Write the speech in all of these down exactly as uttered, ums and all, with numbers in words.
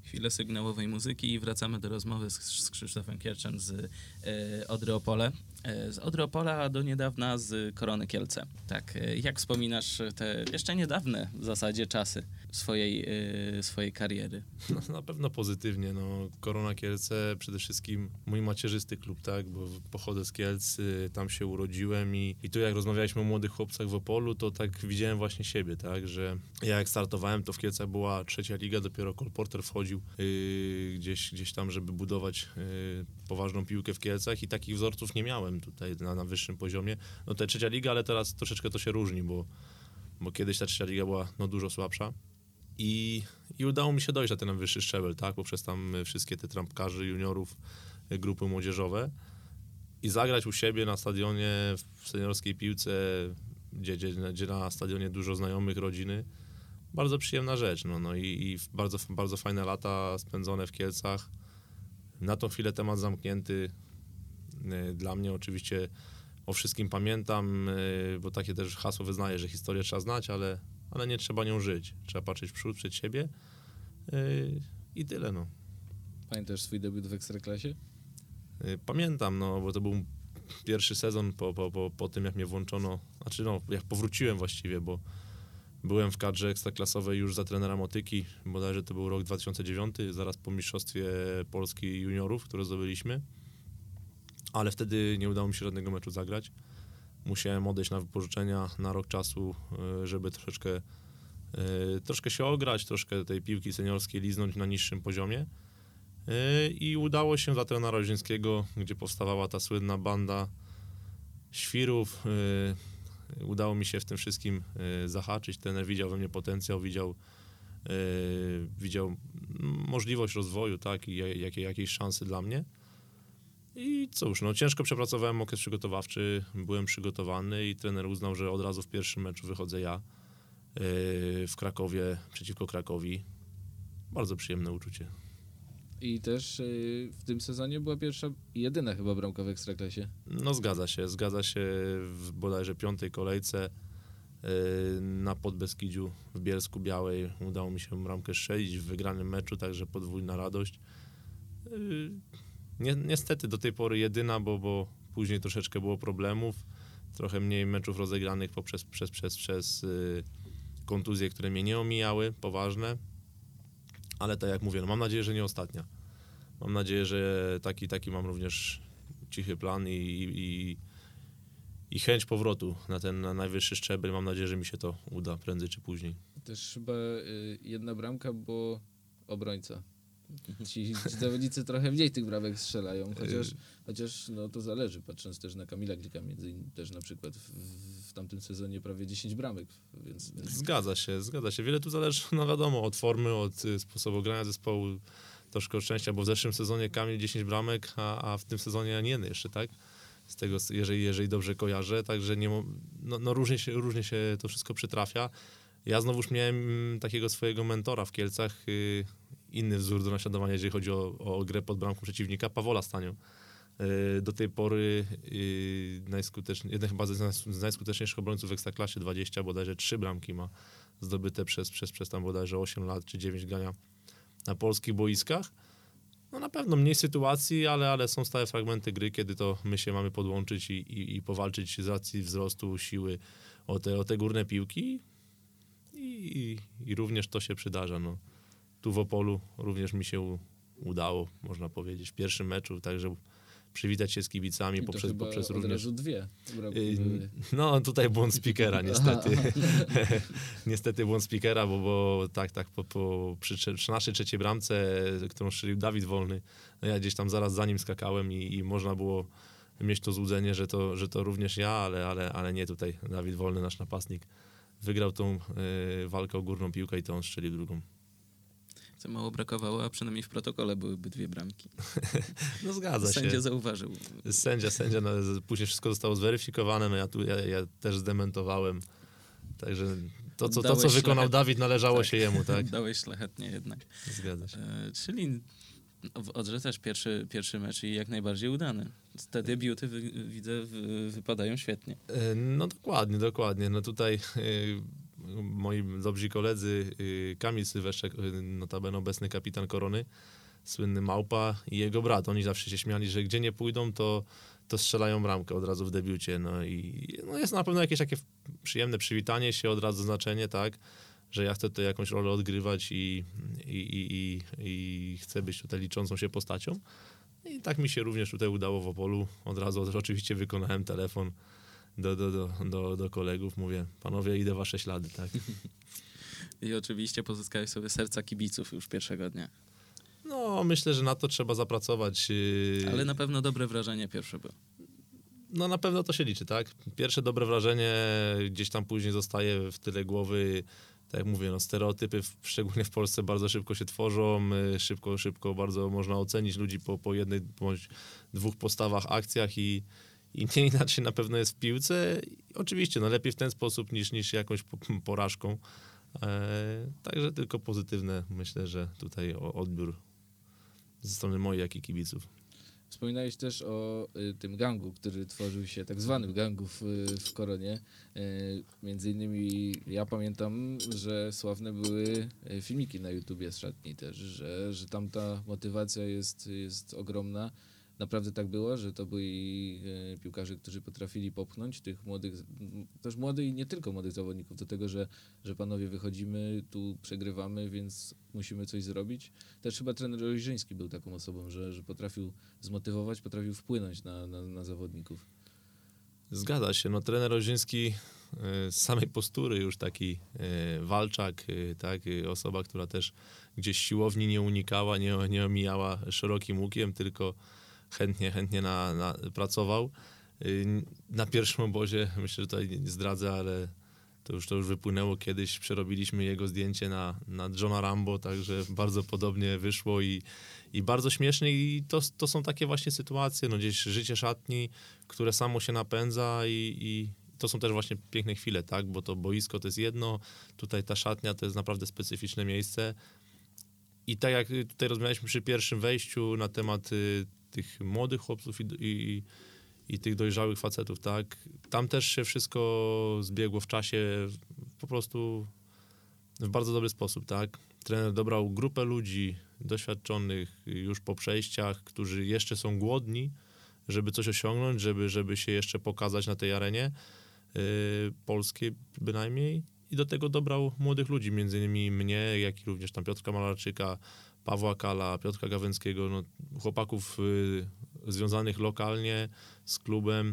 Chwilę sygnałowej muzyki i wracamy do rozmowy z, z Krzysztofem Kierczem z e, Odry Opole. E, z Odry Opola do niedawna z Korony Kielce. Tak, e, jak wspominasz te jeszcze niedawne w zasadzie czasy swojej, e, swojej kariery? No, na pewno pozytywnie. No, Korona Kielce przede wszystkim mój macierzysty klub, tak, bo pochodzę z Kielc, y, tam się urodziłem i, i tu jak rozmawialiśmy o młodych chłopcach w Opolu, to tak widziałem właśnie siebie, tak, że ja jak startowałem, to w Kielcach była trzecia liga, dopiero Cole Porter wchodził y, gdzieś, gdzieś tam, żeby budować y, poważną piłkę w Kielcach i takich wzorców nie miałem tutaj na, na wyższym poziomie. No to trzecia liga, ale teraz troszeczkę to się różni, bo, bo kiedyś ta trzecia liga była no, dużo słabsza. I, I udało mi się dojść na ten wyższy szczebel, tak, poprzez tam wszystkie te trampkarzy, juniorów, grupy młodzieżowe i zagrać u siebie na stadionie w seniorskiej piłce, gdzie, gdzie, gdzie na stadionie dużo znajomych, rodziny. Bardzo przyjemna rzecz, no, no i, i bardzo, bardzo fajne lata spędzone w Kielcach. Na tą chwilę temat zamknięty. Dla mnie oczywiście o wszystkim pamiętam, bo takie też hasło wyznaję, że historię trzeba znać, ale ale nie trzeba nią żyć. Trzeba patrzeć w przód, przed siebie yy, i tyle, no. Pamiętasz swój debiut w Ekstraklasie? Yy, pamiętam, no, bo to był pierwszy sezon po, po, po, po tym, jak mnie włączono, znaczy no, jak powróciłem właściwie, bo byłem w kadrze ekstraklasowej już za trenera Motyki, bodajże to był rok dwa tysiące dziewiąty, zaraz po mistrzostwie Polski juniorów, które zdobyliśmy, ale wtedy nie udało mi się żadnego meczu zagrać. Musiałem odejść na wypożyczenia na rok czasu, żeby troszeczkę, troszkę się ograć, troszkę tej piłki seniorskiej liznąć na niższym poziomie. I udało się za trenera Rozińskiego, gdzie powstawała ta słynna banda świrów. Udało mi się w tym wszystkim zahaczyć. Trener widział we mnie potencjał, widział, widział możliwość rozwoju, tak, i jakiej, jakiejś szansy dla mnie. I cóż, no ciężko przepracowałem okres przygotowawczy, byłem przygotowany i trener uznał, że od razu w pierwszym meczu wychodzę ja yy, w Krakowie przeciwko Krakowi. Bardzo przyjemne uczucie. I też yy, w tym sezonie była pierwsza, jedyna chyba bramka w Ekstraklasie. No zgadza się, zgadza się w bodajże piątej kolejce yy, na Podbeskidziu w Bielsku Białej udało mi się bramkę strzelić w wygranym meczu, także podwójna radość. Yy, Ni- niestety do tej pory jedyna, bo, bo później troszeczkę było problemów, trochę mniej meczów rozegranych poprzez przez, przez, przez y, kontuzje, które mnie nie omijały, poważne, ale tak jak mówię, no mam nadzieję, że nie ostatnia. Mam nadzieję, że taki, taki mam również cichy plan i, i, i chęć powrotu na ten na najwyższy szczebel. Mam nadzieję, że mi się to uda prędzej czy później. Też chyba y, jedna bramka, bo obrońca. Ci zawodnicy trochę mniej tych bramek strzelają, chociaż, chociaż no to zależy, patrząc też na Kamila Glika, między innymi też na przykład w, w tamtym sezonie prawie dziesięć bramek, więc, więc... Zgadza się, zgadza się. Wiele tu zależy, no wiadomo, od formy, od y, sposobu grania zespołu, troszkę od szczęścia, bo w zeszłym sezonie Kamil dziesięć bramek, a, a w tym sezonie ani jeden jeszcze, tak? Z tego, jeżeli, jeżeli dobrze kojarzę, także nie, no, no różnie, się, różnie się to wszystko przytrafia. Ja znowuż miałem takiego swojego mentora w Kielcach, y, inny wzór do naśladowania, jeżeli chodzi o, o grę pod bramką przeciwnika, Pawola Stanią. Y, do tej pory y, najskuteczny, jeden chyba z, z najskuteczniejszych obrońców w Ekstraklasie, dwadzieścia, bodajże trzy bramki ma zdobyte przez, przez, przez tam bodajże osiem lat czy dziewięć grania na polskich boiskach. No na pewno mniej sytuacji, ale, ale są stałe fragmenty gry, kiedy to my się mamy podłączyć i, i, i powalczyć z racji wzrostu, siły o te, o te górne piłki. I, i, I również to się przydarza. No. Tu w Opolu również mi się udało, można powiedzieć, w pierwszym meczu, także przywitać się z kibicami I to poprzez, chyba poprzez od również... razu dwie bramki Yy, były. No tutaj błąd speakera niestety. Niestety błąd speakera, bo, bo tak, tak po, po, przy, przy naszej trzeciej bramce, którą strzelił Dawid Wolny, no ja gdzieś tam zaraz za nim skakałem i, i można było mieć to złudzenie, że to, że to również ja, ale, ale, ale nie tutaj Dawid Wolny, nasz napastnik, wygrał tą y, walkę o górną piłkę i to on strzelił drugą. Co mało brakowało, a przynajmniej w protokole byłyby dwie bramki. No zgadza się. Sędzia zauważył. Sędzia, sędzia, no, później wszystko zostało zweryfikowane, no ja tu ja, ja też zdementowałem. Także to, co, to, co wykonał szlachet... Dawid, należało tak, się jemu, tak? Dałeś szlachetnie jednak. Zgadza się. E, czyli w Odrze też pierwszy, pierwszy mecz i jak najbardziej udany. Te debiuty wy, widzę wy, wypadają świetnie. E, no dokładnie, dokładnie. No tutaj... E, moi dobrzy koledzy, y, Kamil Sylweszczak, y, notabene obecny kapitan Korony, słynny Małpa i jego brat. Oni zawsze się śmiali, że gdzie nie pójdą, to, to strzelają bramkę od razu w debiucie. No i no jest na pewno jakieś takie przyjemne przywitanie się, od razu znaczenie, tak, że ja chcę tutaj jakąś rolę odgrywać i, i, i, i, i chcę być tutaj liczącą się postacią. I tak mi się również tutaj udało w Opolu. Od razu oczywiście wykonałem telefon do, do, do, do, do kolegów. Mówię, panowie, idę wasze ślady, tak. I oczywiście pozyskałeś sobie serca kibiców już pierwszego dnia. No, myślę, że na to trzeba zapracować. Ale na pewno dobre wrażenie pierwsze było. No na pewno to się liczy, tak? Pierwsze dobre wrażenie gdzieś tam później zostaje w tyle głowy. Tak jak mówię, no stereotypy, w, szczególnie w Polsce, bardzo szybko się tworzą. Szybko, szybko bardzo można ocenić ludzi po, po jednej bądź dwóch postawach, akcjach i, i nie inaczej na pewno jest w piłce. I oczywiście, no lepiej w ten sposób niż, niż jakąś porażką. E, także tylko pozytywne, myślę, że tutaj odbiór ze strony mojej, jak i kibiców. Wspominałeś też o y, tym gangu, który tworzył się, tak zwanym gangu w, w Koronie. Y, między innymi ja pamiętam, że sławne były filmiki na YouTubie z szatni też, że, że tam ta motywacja jest, jest ogromna. Naprawdę tak było, że to byli y, piłkarze, którzy potrafili popchnąć tych młodych, też młodych i nie tylko młodych zawodników do tego, że, że panowie wychodzimy, tu przegrywamy, więc musimy coś zrobić. Też chyba trener Ojrzyński był taką osobą, że, że potrafił zmotywować, potrafił wpłynąć na, na, na zawodników. Zgadza się, no trener Ojrzyński z samej postury już taki walczak, tak, osoba, która też gdzieś siłowni nie unikała, nie, nie omijała szerokim łukiem, tylko chętnie, chętnie na, na, pracował. Na pierwszym obozie, myślę, że tutaj nie zdradzę, ale to już, to już wypłynęło kiedyś, przerobiliśmy jego zdjęcie na, na Johna Rambo, także bardzo podobnie wyszło i, i bardzo śmiesznie i to, to są takie właśnie sytuacje, no gdzieś życie szatni, które samo się napędza i, i to są też właśnie piękne chwile, tak, bo to boisko to jest jedno, tutaj ta szatnia to jest naprawdę specyficzne miejsce i tak jak tutaj rozmawialiśmy przy pierwszym wejściu na temat y, tych młodych chłopców i, i, i tych dojrzałych facetów, tak, tam też się wszystko zbiegło w czasie po prostu w bardzo dobry sposób, tak. Trener dobrał grupę ludzi doświadczonych już po przejściach, którzy jeszcze są głodni, żeby coś osiągnąć, żeby, żeby się jeszcze pokazać na tej arenie yy, polskiej bynajmniej i do tego dobrał młodych ludzi, między innymi mnie, jak i również tam Piotrka Malarczyka, Pawła Kala, Piotrka Gawęckiego, no, chłopaków yy, związanych lokalnie z klubem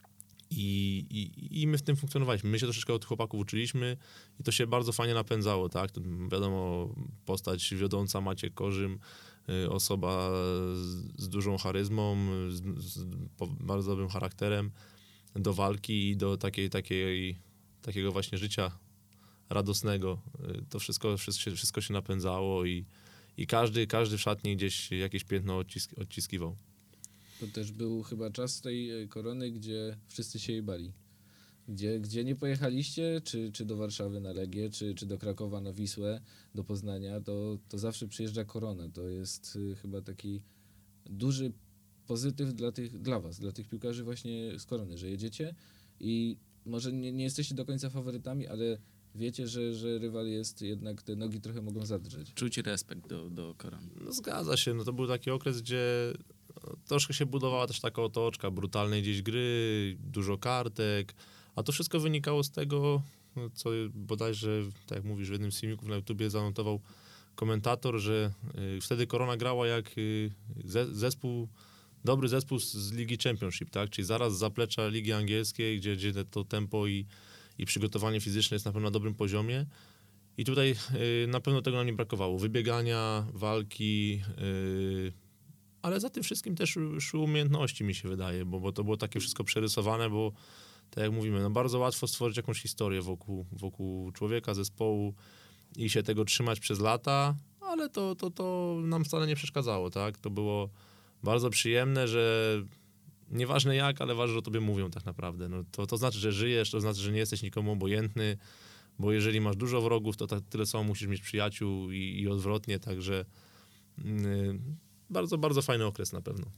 i, i, i my w tym funkcjonowaliśmy. My się troszeczkę od chłopaków uczyliśmy i to się bardzo fajnie napędzało, tak? To, wiadomo, postać wiodąca Maciek Korzym, yy, osoba z, z dużą charyzmą, z, z po, bardzo dobrym charakterem do walki i do takiej, takiej, takiego właśnie życia radosnego. Yy, to wszystko, wszystko, wszystko się napędzało i I każdy, każdy w szatni gdzieś jakieś piętno odcisk, odciskiwał. To też był chyba czas tej Korony, gdzie wszyscy się jej bali. Gdzie, gdzie nie pojechaliście, czy, czy do Warszawy na Legię, czy, czy do Krakowa na Wisłę, do Poznania, to, to zawsze przyjeżdża Korona. To jest y, chyba taki duży pozytyw dla, tych, dla was, dla tych piłkarzy właśnie z Korony, że jedziecie i może nie, nie jesteście do końca faworytami, ale wiecie, że, że rywal jest jednak, te nogi trochę mogą zadrzeć. Czuć respekt do, do Korony. No zgadza się, no to był taki okres, gdzie no, troszkę się budowała też taka otoczka brutalnej gdzieś gry, dużo kartek, a to wszystko wynikało z tego, no, co bodajże, tak jak mówisz, w jednym z filmików na YouTubie zanotował komentator, że y, wtedy Korona grała jak y, ze, zespół, dobry zespół z, z Ligi Championship, tak, czyli zaraz z zaplecza Ligi Angielskiej, gdzie, gdzie to tempo i i przygotowanie fizyczne jest na pewno na dobrym poziomie. I tutaj y, na pewno tego nam nie brakowało. Wybiegania, walki, y, ale za tym wszystkim też szły umiejętności, mi się wydaje, bo, bo to było takie wszystko przerysowane, bo tak jak mówimy, no bardzo łatwo stworzyć jakąś historię wokół, wokół człowieka, zespołu i się tego trzymać przez lata, ale to, to, to nam wcale nie przeszkadzało, tak? To było bardzo przyjemne, że nieważne jak, ale ważne, że o tobie mówią tak naprawdę. No to, to znaczy, że żyjesz, to znaczy, że nie jesteś nikomu obojętny, bo jeżeli masz dużo wrogów, to tak, tyle samo musisz mieć przyjaciół i, i odwrotnie, także yy, bardzo, bardzo fajny okres na pewno.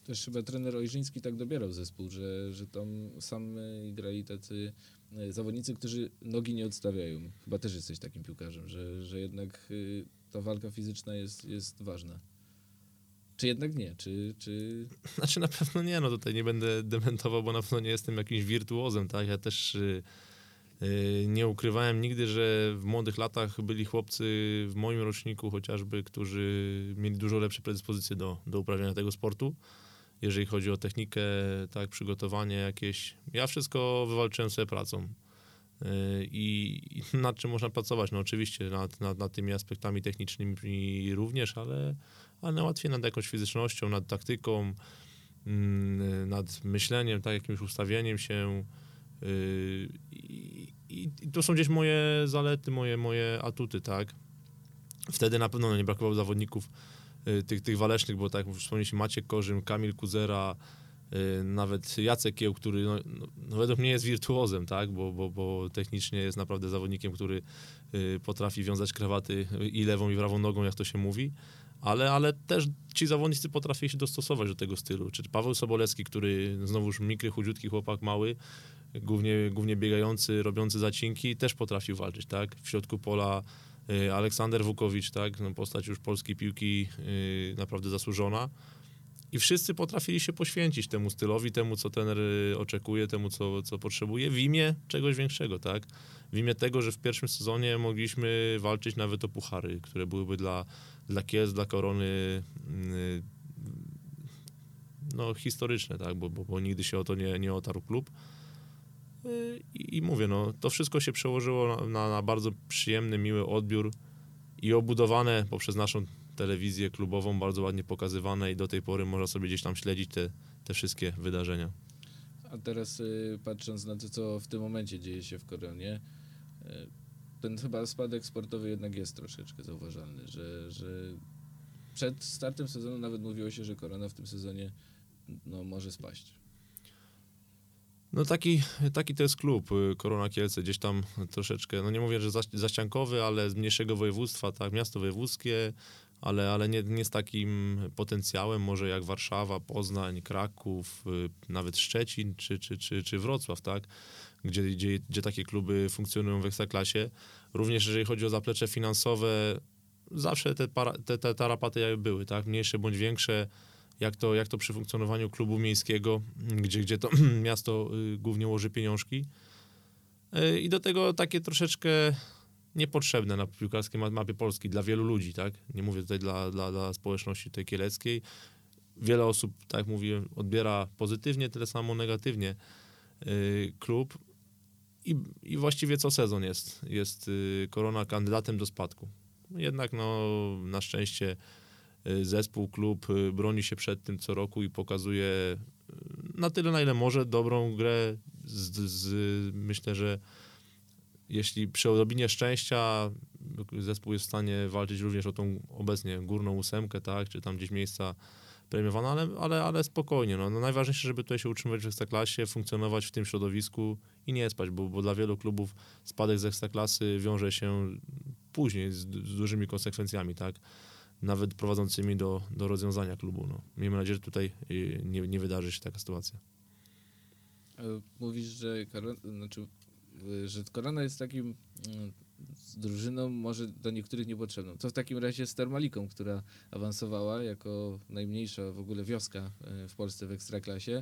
Też chyba trener Ojrzyński tak dobierał zespół, że, że tam sam grali tacy zawodnicy, którzy nogi nie odstawiają. Chyba też jesteś takim piłkarzem, że, że jednak ta walka fizyczna jest, jest ważna. Czy jednak nie? Czy, czy... Znaczy na pewno nie, no tutaj nie będę dementował, bo na pewno nie jestem jakimś wirtuozem, tak? Ja też yy, yy, nie ukrywałem nigdy, że w młodych latach byli chłopcy w moim roczniku chociażby, którzy mieli dużo lepsze predyspozycje do, do uprawiania tego sportu. Jeżeli chodzi o technikę, tak, przygotowanie jakieś. Ja wszystko wywalczyłem sobie pracą. I, i nad czym można pracować? No oczywiście nad, nad, nad tymi aspektami technicznymi również, ale, ale najłatwiej nad jakąś fizycznością, nad taktyką, nad myśleniem, tak, jakimś ustawieniem się. I, i, i to są gdzieś moje zalety, moje, moje atuty, tak. Wtedy na pewno nie brakowało zawodników tych, tych walecznych, bo tak jak wspomnieliśmy, Maciek Korzym, Kamil Kuzera, Yy, nawet Jacek Kieł, który no, no, według mnie jest wirtuozem, tak? bo, bo, bo technicznie jest naprawdę zawodnikiem, który yy, potrafi wiązać krawaty i lewą i prawą nogą, jak to się mówi, ale, ale też ci zawodnicy potrafili się dostosować do tego stylu. Czy Paweł Sobolewski, który znowuż mikry, chudziutki chłopak mały, głównie, głównie biegający, robiący zacinki, też potrafił walczyć, tak? W środku pola yy, Aleksander Wukowicz, tak? No, postać już polskiej piłki yy, naprawdę zasłużona. I wszyscy potrafili się poświęcić temu stylowi, temu, co trener oczekuje, temu, co, co potrzebuje, w imię czegoś większego, tak? W imię tego, że w pierwszym sezonie mogliśmy walczyć nawet o puchary, które byłyby dla, dla Kielc, dla Korony no, historyczne, tak? Bo, bo, bo nigdy się o to nie, nie otarł klub. I, i mówię, no, to wszystko się przełożyło na, na, na bardzo przyjemny, miły odbiór i obudowane poprzez naszą telewizję klubową, bardzo ładnie pokazywane i do tej pory można sobie gdzieś tam śledzić te, te wszystkie wydarzenia. A teraz y, patrząc na to, co w tym momencie dzieje się w Koronie, y, ten chyba spadek sportowy jednak jest troszeczkę zauważalny, że, że przed startem sezonu nawet mówiło się, że Korona w tym sezonie no, może spaść. No taki, taki to jest klub, Korona Kielce, gdzieś tam troszeczkę, no nie mówię, że zaściankowy, ale z mniejszego województwa, tak, miasto wojewódzkie, ale, ale nie, nie z takim potencjałem, może jak Warszawa, Poznań, Kraków, nawet Szczecin czy, czy, czy, czy Wrocław, tak, gdzie, gdzie, gdzie takie kluby funkcjonują w Ekstraklasie. Również jeżeli chodzi o zaplecze finansowe, zawsze te, para, te, te tarapaty były, tak, mniejsze bądź większe, jak to, jak to przy funkcjonowaniu klubu miejskiego, gdzie, gdzie to miasto y, głównie łoży pieniążki. Y, I do tego takie troszeczkę niepotrzebne na piłkarskiej mapie Polski dla wielu ludzi, tak? Nie mówię tutaj dla, dla, dla społeczności tej kieleckiej. Wiele osób, tak jak mówię, odbiera pozytywnie, tyle samo negatywnie y, klub. I, I właściwie co sezon jest, jest y, Korona kandydatem do spadku. Jednak no, na szczęście zespół, klub broni się przed tym co roku i pokazuje na tyle, na ile może, dobrą grę. Z, z, myślę, że jeśli przy odrobinie szczęścia zespół jest w stanie walczyć również o tą obecnie górną ósemkę, tak, czy tam gdzieś miejsca premiowane, ale, ale, ale spokojnie. No. No najważniejsze, żeby tutaj się utrzymać w Ekstraklasie, funkcjonować w tym środowisku i nie spać, bo, bo dla wielu klubów spadek z Ekstraklasy wiąże się później z, z dużymi konsekwencjami, tak, nawet prowadzącymi do, do rozwiązania klubu. No. Miejmy nadzieję, że tutaj nie, nie wydarzy się taka sytuacja. Mówisz, że, Korona, znaczy, że Korona jest takim z drużyną może do niektórych niepotrzebną. Co w takim razie z Termaliką, która awansowała jako najmniejsza w ogóle wioska w Polsce w Ekstraklasie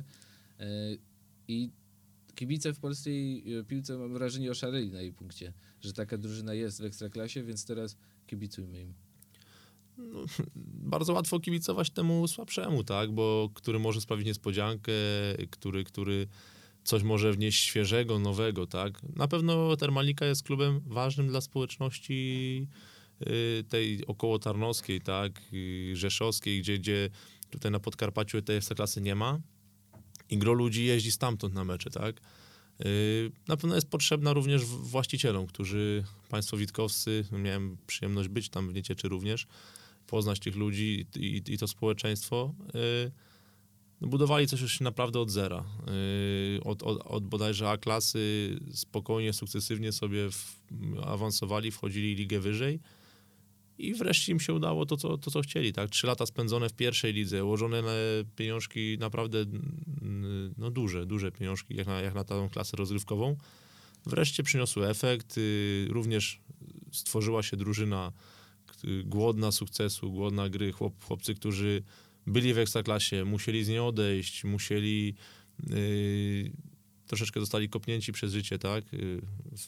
i kibice w polskiej piłce, mam wrażenie, oszaleli na jej punkcie, że taka drużyna jest w Ekstraklasie, więc teraz kibicujmy im. No, bardzo łatwo kibicować temu słabszemu, tak, bo który może sprawić niespodziankę, który, który coś może wnieść świeżego, nowego, tak. Na pewno Termalika jest klubem ważnym dla społeczności tej około tarnowskiej, tak, rzeszowskiej, gdzie, gdzie tutaj na Podkarpaciu tej Ekstraklasy nie ma i gro ludzi jeździ stamtąd na mecze, tak. Na pewno jest potrzebna również właścicielom, którzy, państwo witkowscy, miałem przyjemność być tam w Niecieczy również, poznać tych ludzi i, i, i to społeczeństwo, no, budowali coś już naprawdę od zera. Od, od, od bodajże A klasy spokojnie, sukcesywnie sobie w, awansowali, wchodzili ligę wyżej i wreszcie im się udało to, co, to, co chcieli, tak? Trzy lata spędzone w pierwszej lidze, ułożone pieniążki naprawdę no duże, duże pieniążki, jak na, jak na tą klasę rozgrywkową. Wreszcie przyniosły efekt, również stworzyła się drużyna głodna sukcesu, głodna gry, Chłop, chłopcy, którzy byli w Ekstraklasie, musieli z niej odejść, musieli yy, troszeczkę zostali kopnięci przez życie, tak? Yy,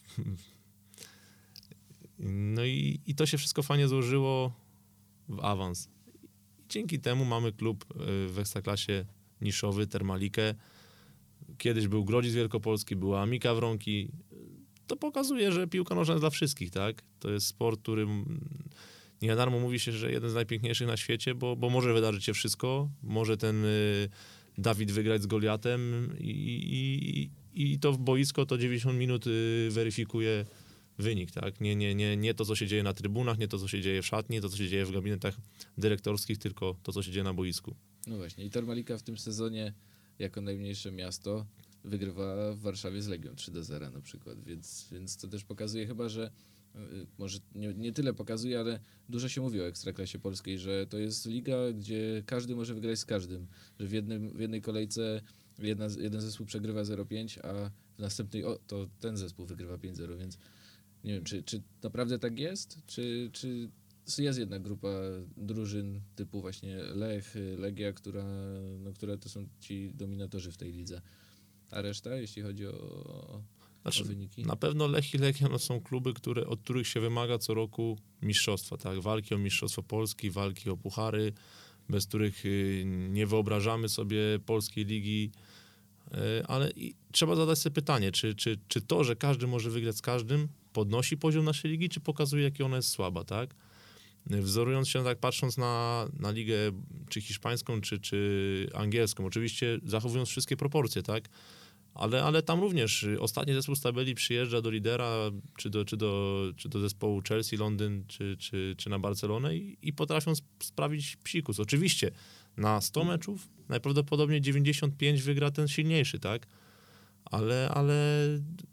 no i, i to się wszystko fajnie złożyło w awans. Dzięki temu mamy klub w Ekstraklasie niszowy, Termalikę. Kiedyś był Grodzisk Wielkopolski, była Amika Wronki. To pokazuje, że piłka nożna jest dla wszystkich, tak? To jest sport, który nie na darmo mówi się, że jeden z najpiękniejszych na świecie, bo, bo może wydarzyć się wszystko. Może ten y, Dawid wygrać z Goliatem i, i, i to w boisko to dziewięćdziesiąt minut y, weryfikuje wynik, tak? Nie, nie, nie, nie to, co się dzieje na trybunach, nie to, co się dzieje w szatni, to, co się dzieje w gabinetach dyrektorskich, tylko to, co się dzieje na boisku. No właśnie. I Termalika w tym sezonie jako najmniejsze miasto wygrywa w Warszawie z Legią trzy do zera na przykład, więc, więc to też pokazuje chyba, że y, może nie, nie tyle pokazuje, ale dużo się mówi o Ekstraklasie polskiej, że to jest liga, gdzie każdy może wygrać z każdym, że w, jednym, w jednej kolejce jedna, jeden zespół przegrywa zero pięć, a w następnej o, to ten zespół wygrywa pięć zero, więc nie wiem, czy, czy naprawdę tak jest, czy, czy jest jednak grupa drużyn typu właśnie Lech, Legia, która, no, które to są ci dominatorzy w tej lidze. A reszta, jeśli chodzi o, znaczy, o wyniki? Na pewno Lech i Legia no, są kluby, które, od których się wymaga co roku mistrzostwa, tak? Walki o mistrzostwo Polski, walki o puchary, bez których y, nie wyobrażamy sobie polskiej ligi. Y, ale i, trzeba zadać sobie pytanie, czy, czy, czy to, że każdy może wygrać z każdym, podnosi poziom naszej ligi, czy pokazuje, jaka ona jest słaba, tak? Wzorując się, tak patrząc na, na ligę czy hiszpańską, czy, czy angielską, oczywiście zachowując wszystkie proporcje, tak? Ale, ale tam również ostatni zespół z tabeli przyjeżdża do lidera, czy do, czy do, czy do zespołu Chelsea, Londyn, czy, czy, czy na Barcelonę i, i potrafią sprawić psikus. Oczywiście na sto meczów najprawdopodobniej dziewięćdziesiąt pięć wygra ten silniejszy, tak? Ale, ale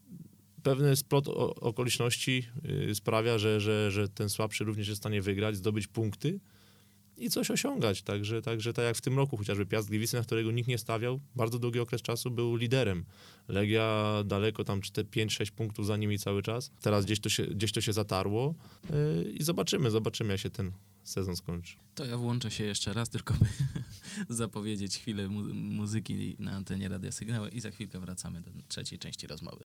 pewny splot okoliczności sprawia, że, że, że ten słabszy również jest w stanie wygrać, zdobyć punkty i coś osiągać. Także, także tak jak w tym roku chociażby Piast Gliwice, na którego nikt nie stawiał, bardzo długi okres czasu był liderem. Legia daleko tam pięć sześć punktów za nimi cały czas. Teraz gdzieś to się, gdzieś to się zatarło yy, i zobaczymy, zobaczymy jak się ten sezon skończy. To ja włączę się jeszcze raz, tylko by zapowiedzieć chwilę mu- muzyki na antenie Radia Sygnały i za chwilkę wracamy do trzeciej części rozmowy.